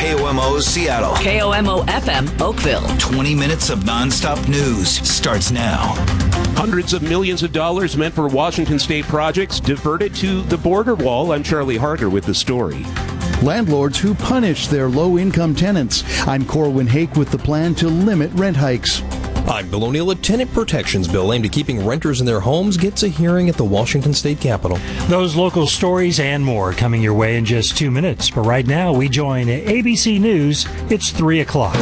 KOMO Seattle. KOMO FM Oakville. 20 minutes of nonstop news starts now. Hundreds of millions of dollars meant for Washington state projects diverted to the border wall. I'm Charlie Harger with the story. Landlords who punish their low-income tenants. I'm Corwin Hake with the plan to limit rent hikes. I'm Bill O'Neill. A tenant protections bill aimed at keeping renters in their homes gets a hearing at the Washington State Capitol. Those local stories and more coming your way in just 2 minutes. But right now, we join ABC News. It's 3 o'clock.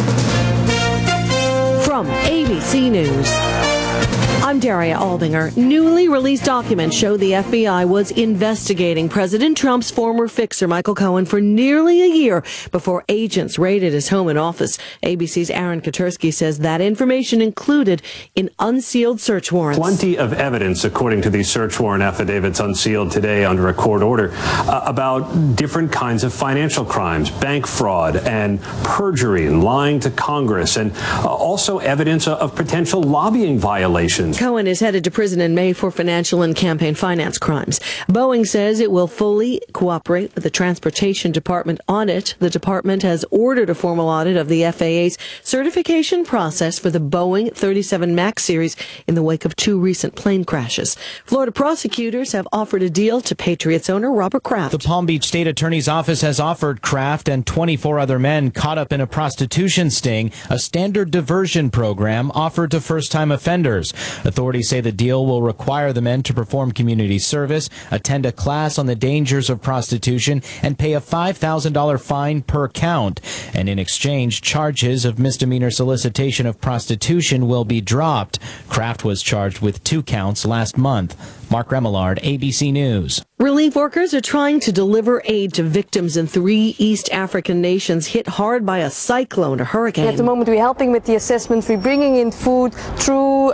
From ABC News, I'm Daria Aldinger. Newly released documents show the FBI was investigating President Trump's former fixer, Michael Cohen, for nearly a year before agents raided his home and office. ABC's Aaron Katersky says that information included an unsealed search warrant. Plenty of evidence, according to these search warrant affidavits unsealed today under a court order, about different kinds of financial crimes, bank fraud and perjury and lying to Congress, and also evidence of potential lobbying violations. Cohen is headed to prison in May for financial and campaign finance crimes. Boeing says it will fully cooperate with the Transportation Department audit. The department has ordered a formal audit of the FAA's certification process for the Boeing 37 MAX series in the wake of 2 recent plane crashes. Florida prosecutors have offered a deal to Patriots owner Robert Kraft. The Palm Beach State Attorney's Office has offered Kraft and 24 other men caught up in a prostitution sting a standard diversion program offered to first-time offenders. Authorities say the deal will require the men to perform community service, attend a class on the dangers of prostitution, and pay a $5,000 fine per count. And in exchange, charges of misdemeanor solicitation of prostitution will be dropped. Kraft was charged with 2 counts last month. Mark Remillard, ABC News. Relief workers are trying to deliver aid to victims in 3 East African nations hit hard by a cyclone, a hurricane. At the moment, we're helping with the assessments. We're bringing in food through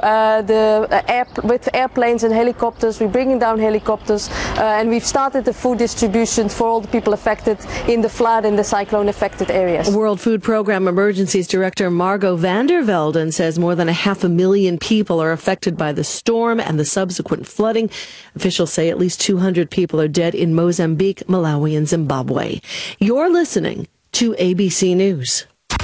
with airplanes and helicopters. We're bringing down helicopters, and we've started the food distribution for all the people affected in the flood and the cyclone-affected areas. World Food Program Emergencies Director Margot van der Velden says more than 500,000 people are affected by the storm and the subsequent flooding. Officials say at least 200 people are dead in Mozambique, Malawi, and Zimbabwe. You're listening to ABC News.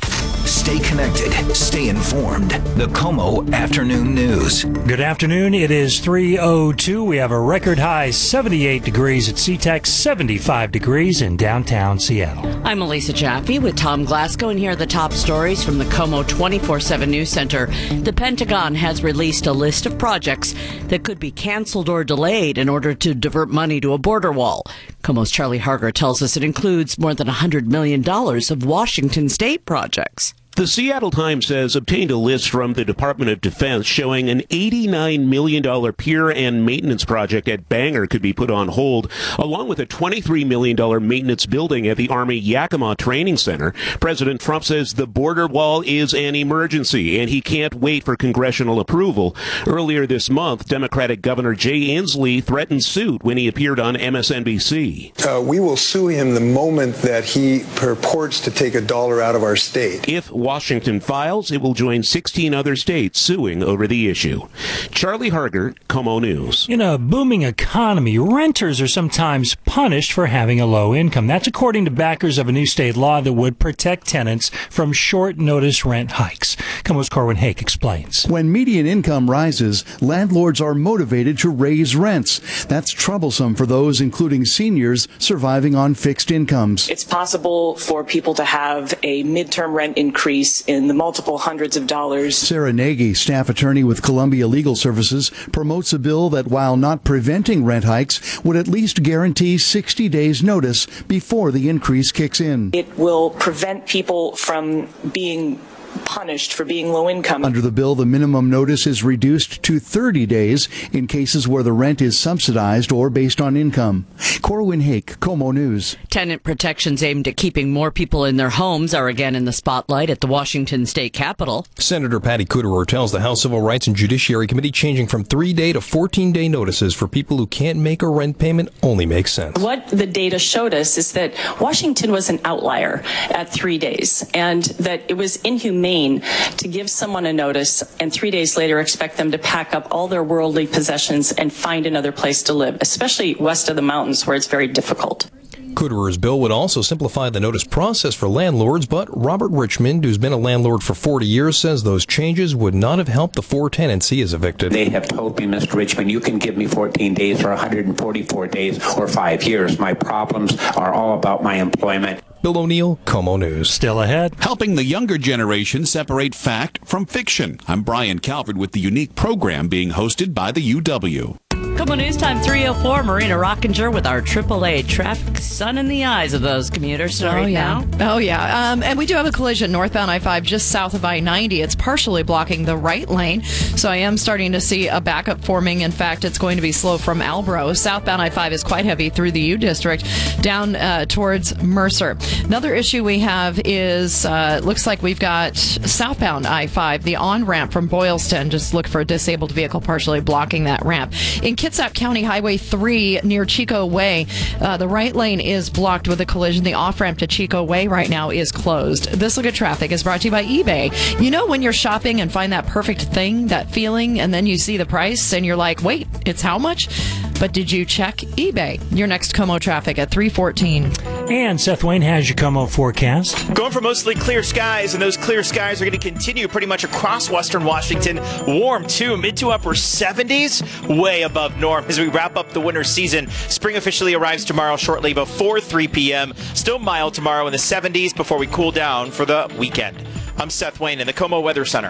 Stay connected. Stay informed. The KOMO Afternoon News. Good afternoon. It is 3:02. We have a record high 78 degrees at SeaTac, 75 degrees in downtown Seattle. I'm Elisa Jaffe with Tom Glasgow, and here are the top stories from the KOMO 24/7 News Center. The Pentagon has released a list of projects that could be canceled or delayed in order to divert money to a border wall. KOMO's Charlie Harger tells us it includes more than $100 million of Washington state projects. The Seattle Times has obtained a list from the Department of Defense showing an $89 million pier and maintenance project at Bangor could be put on hold, along with a $23 million maintenance building at the Army Yakima Training Center. President Trump says the border wall is an emergency, and he can't wait for congressional approval. Earlier this month, Democratic Governor Jay Inslee threatened suit when he appeared on MSNBC. We will sue him the moment that he purports to take $1 out of our state. If Washington files, it will join 16 other states suing over the issue. Charlie Harger, KOMO News. In a booming economy, renters are sometimes punished for having a low income. That's according to backers of a new state law that would protect tenants from short-notice rent hikes. KOMO's Corwin Hake explains. When median income rises, landlords are motivated to raise rents. That's troublesome for those, including seniors, surviving on fixed incomes. It's possible for people to have a midterm rent increase in the multiple hundreds of dollars. Sarah Nagy, staff attorney with Columbia Legal Services, promotes a bill that, while not preventing rent hikes, would at least guarantee 60 days notice before the increase kicks in. It will prevent people from being punished for being low income. Under the bill, the minimum notice is reduced to 30 days in cases where the rent is subsidized or based on income. Corwin Hake, KOMO News. Tenant protections aimed at keeping more people in their homes are again in the spotlight at the Washington State Capitol. Senator Patty Kuderer tells the House Civil Rights and Judiciary Committee changing from 3-day to 14-day notices for people who can't make a rent payment only makes sense. What the data showed us is that Washington was an outlier at 3 days, and that it was inhumane to give someone a notice and 3 days later expect them to pack up all their worldly possessions and find another place to live, especially west of the mountains where it's very difficult. Couture's bill would also simplify the notice process for landlords, but Robert Richmond, who's been a landlord for 40 years, says those changes would not have helped the 4 tenants he has evicted. They have told me, Mr. Richmond, you can give me 14 days or 144 days or 5 years. My problems are all about my employment. Bill O'Neill, KOMO News. Still ahead. Helping the younger generation separate fact from fiction. I'm Brian Calvert with the unique program being hosted by the UW. KOMO News Time 3:04. Marina Rockinger with our AAA traffic sun in the eyes of those commuters now. Oh, yeah. And we do have a collision northbound I-5 just south of I-90. It's partially blocking the right lane, so I am starting to see a backup forming. In fact, it's going to be slow from Albro. Southbound I-5 is quite heavy through the U District down towards Mercer. Another issue we have is, looks like we've got southbound I-5, the on-ramp from Boylston. Just look for a disabled vehicle partially blocking that ramp. In Kitsap County Highway 3 near Chico Way, the right lane is blocked with a collision. The off-ramp to Chico Way right now is closed. This Look at Traffic is brought to you by eBay. You know when you're shopping and find that perfect thing, that feeling, and then you see the price and you're like, wait, it's how much? But did you check eBay? Your next KOMO Traffic at 3:14. And Seth Wayne has your KOMO forecast. Going for mostly clear skies, and those clear skies are going to continue pretty much across western Washington. Warm, too, mid to upper 70s, way above norm. As we wrap up the winter season, spring officially arrives tomorrow shortly before 3 p.m. Still mild tomorrow in the 70s before we cool down for the weekend. I'm Seth Wayne in the KOMO Weather Center.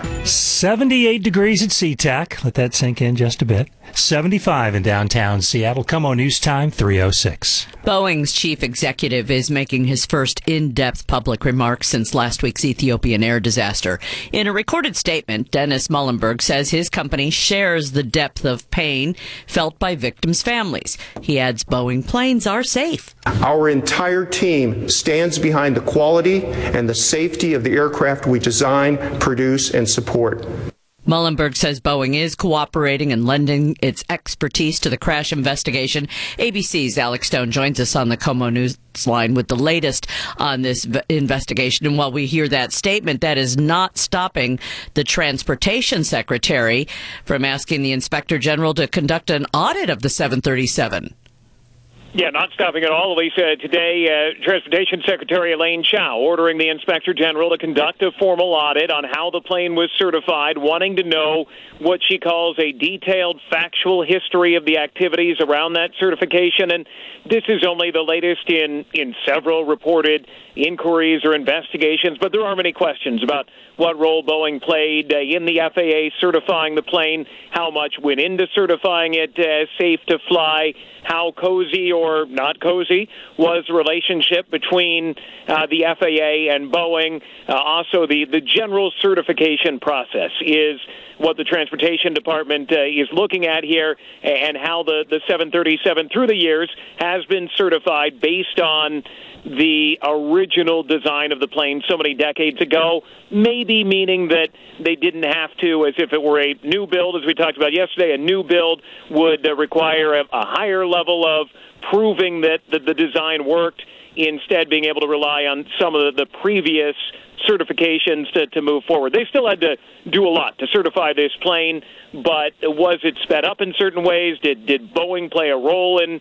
78 degrees at SeaTac. Let that sink in just a bit. 75 in downtown Seattle. KOMO News Time 3:06. Boeing's chief executive is making his first in-depth public remarks since last week's Ethiopian air disaster. In a recorded statement, Dennis Muhlenberg says his company shares the depth of pain felt by victims' families. He adds Boeing planes are safe. Our entire team stands behind the quality and the safety of the aircraft we design, produce, and support. Muhlenberg says Boeing is cooperating and lending its expertise to the crash investigation. ABC's Alex Stone joins us on the KOMO News line with the latest on this investigation. And while we hear that statement, that is not stopping the Transportation Secretary from asking the Inspector General to conduct an audit of the 737. Yeah, not stopping at all. At least today, Transportation Secretary Elaine Chao ordering the Inspector General to conduct a formal audit on how the plane was certified, wanting to know what she calls a detailed factual history of the activities around that certification. And this is only the latest in several reported inquiries or investigations, but there are many questions about what role Boeing played in the FAA certifying the plane, how much went into certifying it as safe to fly, how cozy or not cozy was the relationship between the FAA and Boeing. Also, the general certification process is what the Transportation Department is looking at here, and how the 737 through the years has been certified based on the original design of the plane so many decades ago, maybe meaning that they didn't have to, as if it were a new build, as we talked about yesterday, a new build would require a higher level of proving that the design worked, instead being able to rely on some of the previous certifications to move forward. They still had to do a lot to certify this plane, but was it sped up in certain ways? Did Boeing play a role in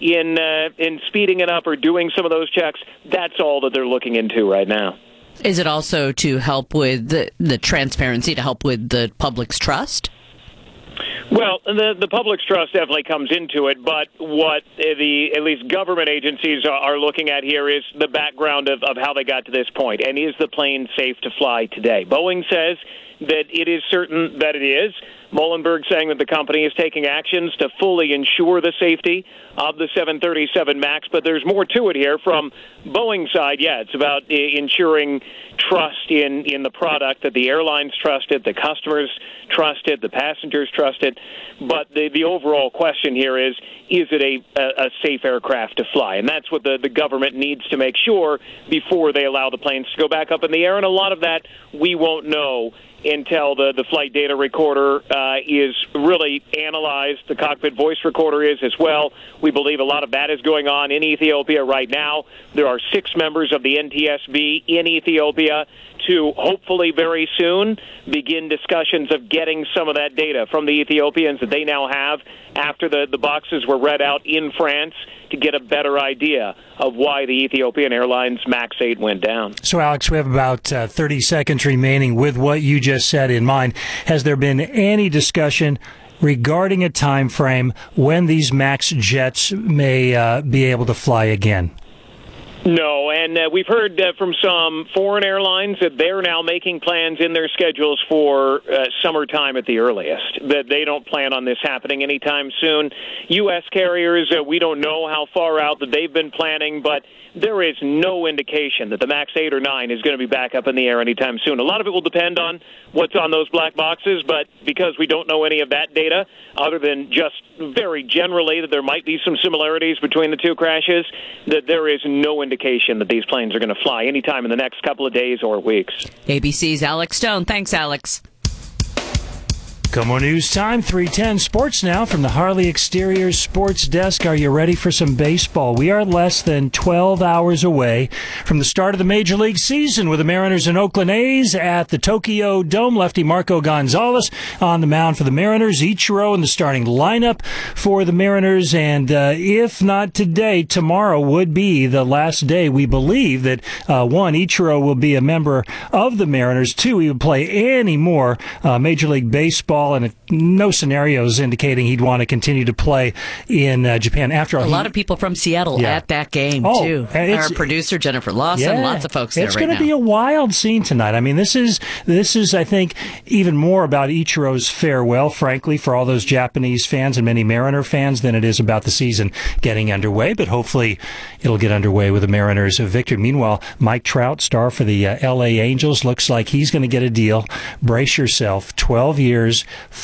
speeding it up or doing some of those checks? That's all that they're looking into right now. Is it also to help with the transparency, to help with the public's trust? Well, the public's trust definitely comes into it, but what the at least government agencies are looking at here is the background of how they got to this point, and is the plane safe to fly today? Boeing says that it is certain that it is. Muhlenberg saying that the company is taking actions to fully ensure the safety of the 737 MAX, but there's more to it here from Boeing's side. Yeah, it's about ensuring trust in the product, that the airlines trust it, the customers trust it, the passengers trust it. But the overall question here is it a safe aircraft to fly? And that's what the government needs to make sure before they allow the planes to go back up in the air. And a lot of that we won't know until the flight data recorder is really analyzed. The cockpit voice recorder is as well. We believe a lot of that is going on in Ethiopia right now. There are 6 members of the NTSB in Ethiopia to hopefully very soon begin discussions of getting some of that data from the Ethiopians that they now have after the boxes were read out in France to get a better idea of why the Ethiopian Airlines MAX 8 went down. So, Alex, we have about 30 seconds remaining with what you just said in mind. Has there been any discussion regarding a time frame when these MAX jets may be able to fly again? No, and we've heard from some foreign airlines that they're now making plans in their schedules for summertime at the earliest, that they don't plan on this happening anytime soon. U.S. carriers, we don't know how far out that they've been planning, but there is no indication that the MAX 8 or 9 is going to be back up in the air anytime soon. A lot of it will depend on what's on those black boxes, but because we don't know any of that data, other than just very generally that there might be some similarities between the two crashes, that there is no indication that these planes are going to fly anytime in the next couple of days or weeks. ABC's Alex Stone. Thanks, Alex. KOMO News Time, 3:10 Sports now from the Harley Exteriors Sports Desk. Are you ready for some baseball? We are less than 12 hours away from the start of the Major League season with the Mariners and Oakland A's at the Tokyo Dome. Lefty Marco Gonzalez on the mound for the Mariners. Ichiro in the starting lineup for the Mariners. And if not today, tomorrow would be the last day. We believe that, one, Ichiro will be a member of the Mariners. Two, he would play any more Major League Baseball. And no scenarios indicating he'd want to continue to play in Japan. After all, a lot of people from Seattle at that game, too. Our producer, Jennifer Lawson, lots of folks there right now. It's going to be a wild scene tonight. I mean, this is, I think, even more about Ichiro's farewell, frankly, for all those Japanese fans and many Mariner fans than it is about the season getting underway. But hopefully it'll get underway with the Mariners' victory. Meanwhile, Mike Trout, star for the L.A. Angels, looks like he's going to get a deal. Brace yourself, 12 years,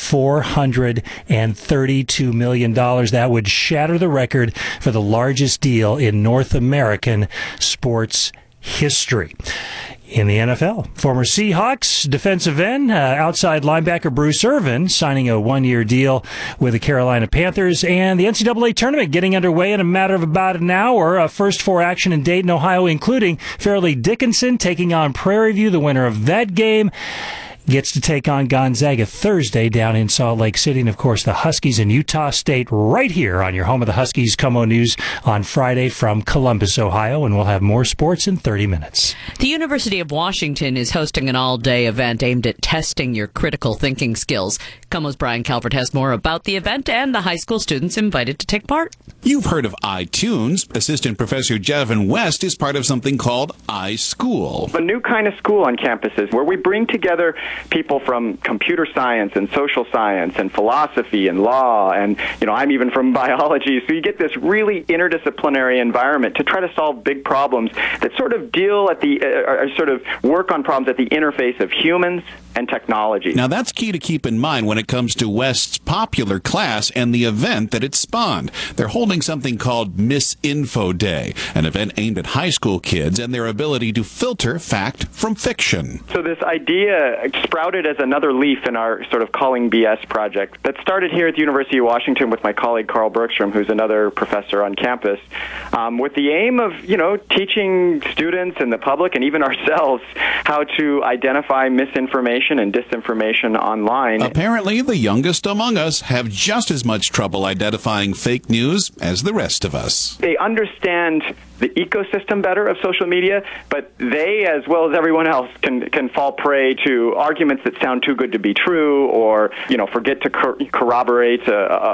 $432 million. That would shatter the record for the largest deal in North American sports history. In the NFL, former Seahawks defensive end, outside linebacker Bruce Irvin signing a 1-year deal with the Carolina Panthers, and the NCAA tournament getting underway in a matter of about an hour. First 4 action in Dayton, Ohio, including Fairleigh Dickinson taking on Prairie View. The winner of that game gets to take on Gonzaga Thursday down in Salt Lake City. And, of course, the Huskies in Utah State right here on your home of the Huskies, KOMO News, on Friday from Columbus, Ohio. And we'll have more sports in 30 minutes. The University of Washington is hosting an all-day event aimed at testing your critical thinking skills. KOMO's Brian Calvert has more about the event and the high school students invited to take part. You've heard of iTunes. Assistant Professor Javin West is part of something called iSchool. A new kind of school on campuses where we bring together people from computer science and social science and philosophy and law, and I'm even from biology. So you get this really interdisciplinary environment to try to solve big problems that sort of deal at the sort of work on problems at the interface of humans and technology. Now that's key to keep in mind when it comes to West's popular class and the event that it spawned. They're holding something called Miss Info Day, an event aimed at high school kids and their ability to filter fact from fiction. So this idea sprouted as another leaf in our sort of Calling BS project that started here at the University of Washington with my colleague Carl Bergstrom, who's another professor on campus, with the aim of, teaching students and the public and even ourselves how to identify misinformation and disinformation online. Apparently, the youngest among us have just as much trouble identifying fake news as the rest of us. They understand the ecosystem better of social media, but they, as well as everyone else, can fall prey to arguments that sound too good to be true, or forget to corroborate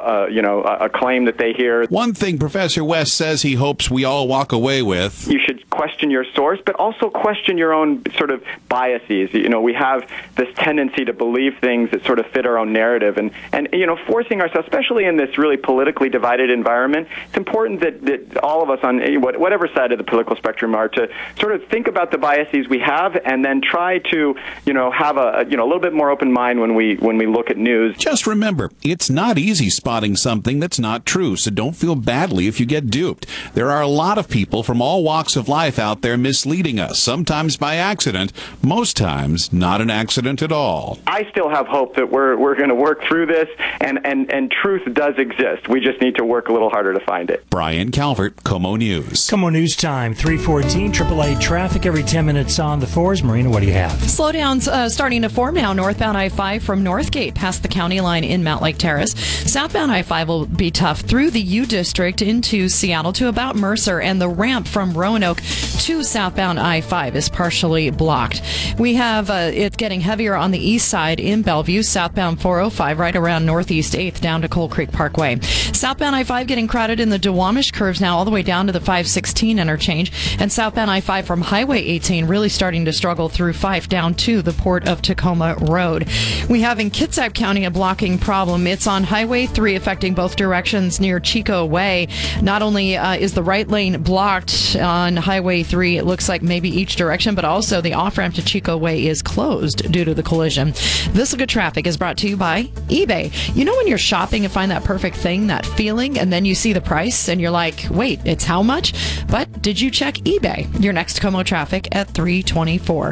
a claim that they hear. One thing Professor West says he hopes we all walk away with: you should question your source, but also question your own sort of biases. We have this tendency to believe things that sort of fit our own narrative, and forcing ourselves, especially in this really politically divided environment, it's important that all of us on whatever whatever side of the political spectrum are, to sort of think about the biases we have and then try to, have a little bit more open mind when we look at news. Just remember, it's not easy spotting something that's not true, so don't feel badly if you get duped. There are a lot of people from all walks of life out there misleading us, sometimes by accident, most times not an accident at all. I still have hope that we're going to work through this, and truth does exist. We just need to work a little harder to find it. Brian Calvert, KOMO News. KOMO News time, 3:14, AAA traffic every 10 minutes on the fours. Marina, what do you have? Slowdowns starting to form now. Northbound I-5 from Northgate past the county line in Mount Lake Terrace. Southbound I-5 will be tough through the U District into Seattle to about Mercer, and the ramp from Roanoke to southbound I-5 is partially blocked. We have it getting heavier on the east side in Bellevue, southbound 405 right around Northeast 8th down to Coal Creek Parkway. Southbound I-5 getting crowded in the Duwamish curves now all the way down to the 516 interchange, and southbound I-5 from Highway 18 really starting to struggle through Fife down to the Port of Tacoma Road. We have in Kitsap County a blocking problem. It's on Highway 3 affecting both directions near Chico Way. Not only is the right lane blocked on Highway 3, it looks like maybe each direction, but also the off-ramp to Chico Way is closed due to the collision. This Good Traffic is brought to you by eBay. You know when you're shopping and find that perfect thing, that feeling, and then you see the price and you're like, wait, it's how much? But did you check eBay? Your next KOMO Traffic at 3:24.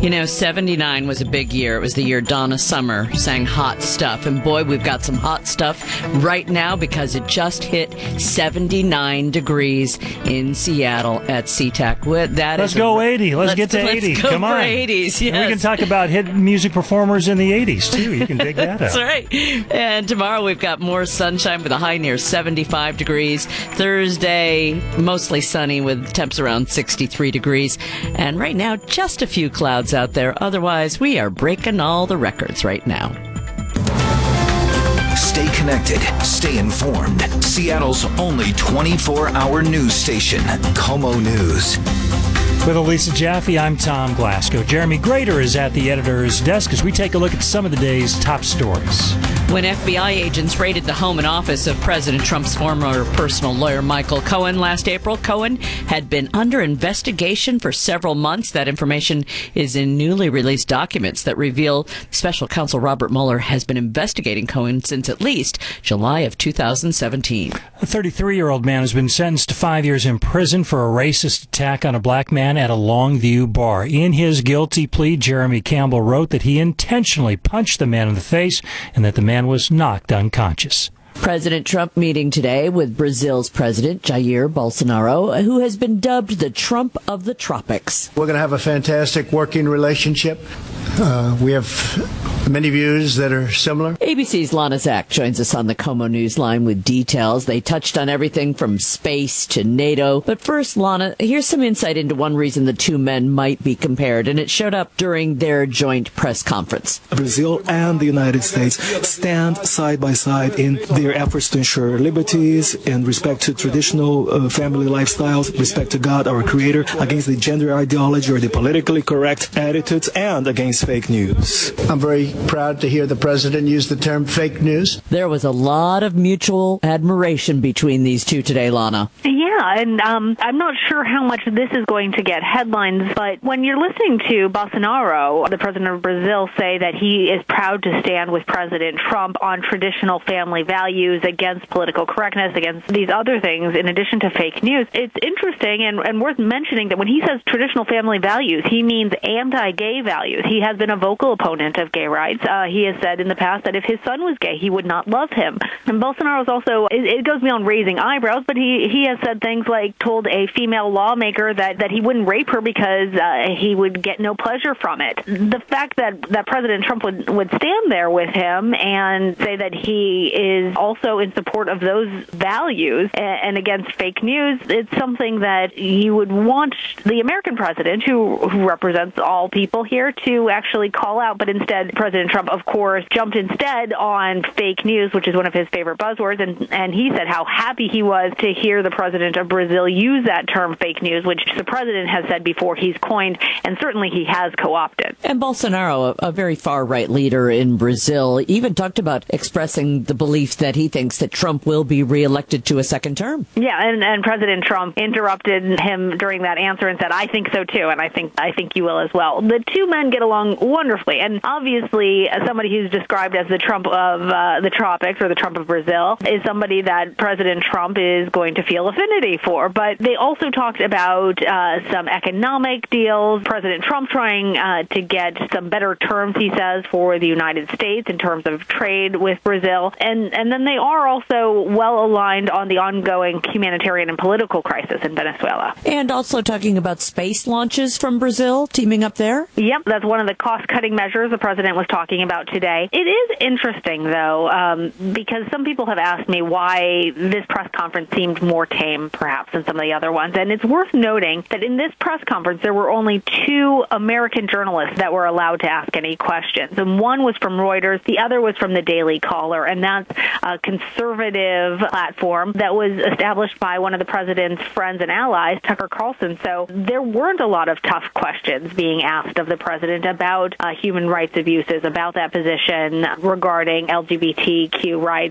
79 was a big year. It was the year Donna Summer sang Hot Stuff. And boy, we've got some hot stuff right now because it just hit 79 degrees in Seattle at SeaTac. Let's go 80. Let's get to 80. Let's go Come on. 80s, yes. And we can talk about hit music performers in the 80s, too. You can dig that out. That's right. And tomorrow we've got more sunshine with a high near 75 degrees. Thursday, mostly sunny with temps around 63 degrees. And right now, just a few clouds out there. Otherwise, we are breaking all the records right now. Stay connected. Stay informed. Seattle's only 24-hour news station, KOMO News. With Elisa Jaffe, I'm Tom Glasgow. Jeremy Grader is at the editor's desk as we take a look at some of the day's top stories. When FBI agents raided the home and office of President Trump's former personal lawyer, Michael Cohen, last April, Cohen had been under investigation for several months. That information is in newly released documents that reveal special counsel Robert Mueller has been investigating Cohen since at least July of 2017. A 33-year-old man has been sentenced to 5 years in prison for a racist attack on a black man at a Longview bar. In his guilty plea, Jeremy Campbell wrote that he intentionally punched the man in the face and that the man was knocked unconscious. President Trump meeting today with Brazil's President Jair Bolsonaro, who has been dubbed the Trump of the tropics. We're going to have a fantastic working relationship. We have many views that are similar. ABC's Lana Zak joins us on the KOMO News line with details. They touched on everything from space to NATO. But first, Lana, here's some insight into one reason the two men might be compared, and it showed up during their joint press conference. Brazil and the United States stand side by side in their efforts to ensure liberties and respect to traditional family lifestyles, respect to God, our Creator, against the gender ideology or the politically correct attitudes, and against fake news. I'm very proud to hear the president use the term fake news. There was a lot of mutual admiration between these two today, Lana. Yeah, and I'm not sure how much this is going to get headlines, but when you're listening to Bolsonaro, the president of Brazil, say that he is proud to stand with President Trump on traditional family values, against political correctness, against these other things, in addition to fake news, it's interesting and worth mentioning that when he says traditional family values, he means anti-gay values. He has been a vocal opponent of gay rights. He has said in the past that if his son was gay, he would not love him. And Bolsonaro's also, it goes beyond raising eyebrows, but he has said things like, told a female lawmaker that he wouldn't rape her because he would get no pleasure from it. The fact that President Trump would stand there with him and say that he is also in support of those values and against fake news, it's something that you would want the American president, who represents all people here, to actually call out. But instead, President President Trump, of course, jumped instead on fake news, which is one of his favorite buzzwords, and he said how happy he was to hear the president of Brazil use that term fake news, which the president has said before he's coined, and certainly he has co-opted. And Bolsonaro, a very far-right leader in Brazil, even talked about expressing the belief that he thinks that Trump will be reelected to a second term. Yeah, and President Trump interrupted him during that answer and said, I think so too, and I think you will as well. The two men get along wonderfully, and obviously somebody who's described as the Trump of the tropics or the Trump of Brazil is somebody that President Trump is going to feel affinity for. But they also talked about some economic deals, President Trump trying to get some better terms, he says, for the United States in terms of trade with Brazil. And then they are also well aligned on the ongoing humanitarian and political crisis in Venezuela. And also talking about space launches from Brazil, teaming up there? Yep, that's one of the cost-cutting measures the president was talking about today. It is interesting, though, because some people have asked me why this press conference seemed more tame, perhaps, than some of the other ones. And it's worth noting that in this press conference, there were only 2 American journalists that were allowed to ask any questions. And one was from Reuters, the other was from the Daily Caller, and that's a conservative platform that was established by one of the president's friends and allies, Tucker Carlson. So there weren't a lot of tough questions being asked of the president about human rights abuses, about that position regarding LGBTQ rights,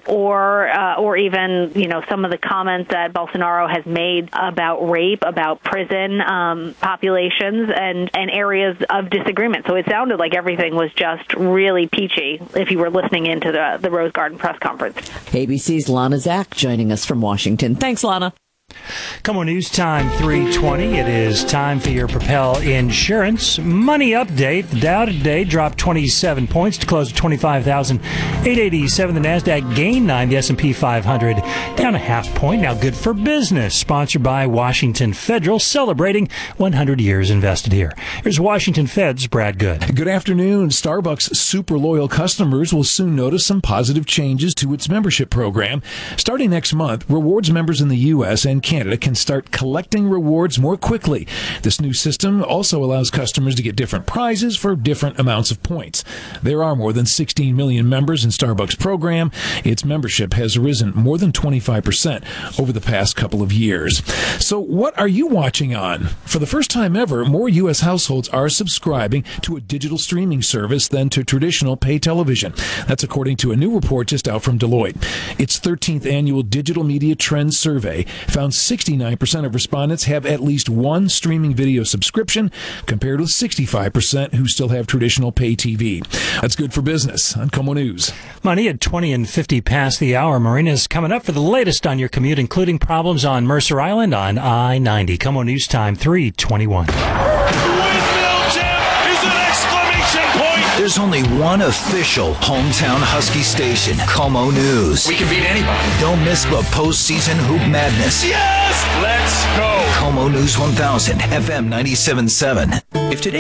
or even, some of the comments that Bolsonaro has made about rape, about prison populations, and areas of disagreement. So it sounded like everything was just really peachy if you were listening into the Rose Garden press conference. ABC's Lana Zak joining us from Washington. Thanks, Lana. Come on, news time 3:20. It is time for your Propel Insurance Money Update. The Dow today dropped 27 points to close at 25,887. The NASDAQ gained 9. The S&P 500 down a half point. Now good for business. Sponsored by Washington Federal, celebrating 100 years invested here. Here's Washington Fed's Brad Good. Good afternoon. Starbucks super loyal customers will soon notice some positive changes to its membership program. Starting next month, rewards members in the U.S. and Canada can start collecting rewards more quickly. This new system also allows customers to get different prizes for different amounts of points. There are more than 16 million members in Starbucks program. Its membership has risen more than 25% over the past couple of years. So what are you watching on? For the first time ever, more U.S. households are subscribing to a digital streaming service than to traditional pay television. That's according to a new report just out from Deloitte. Its 13th annual Digital Media Trends Survey found 69% of respondents have at least one streaming video subscription, compared with 65% who still have traditional pay TV. That's good for business on KOMO News. Money at 20 and 50 past the hour. Marina's coming up for the latest on your commute, including problems on Mercer Island on I-90. KOMO News Time 3:21. There's only one official hometown Husky station, KOMO News. We can beat anybody. Don't miss the postseason hoop madness. Yes! Let's go! KOMO News 1000, FM 97.7. If today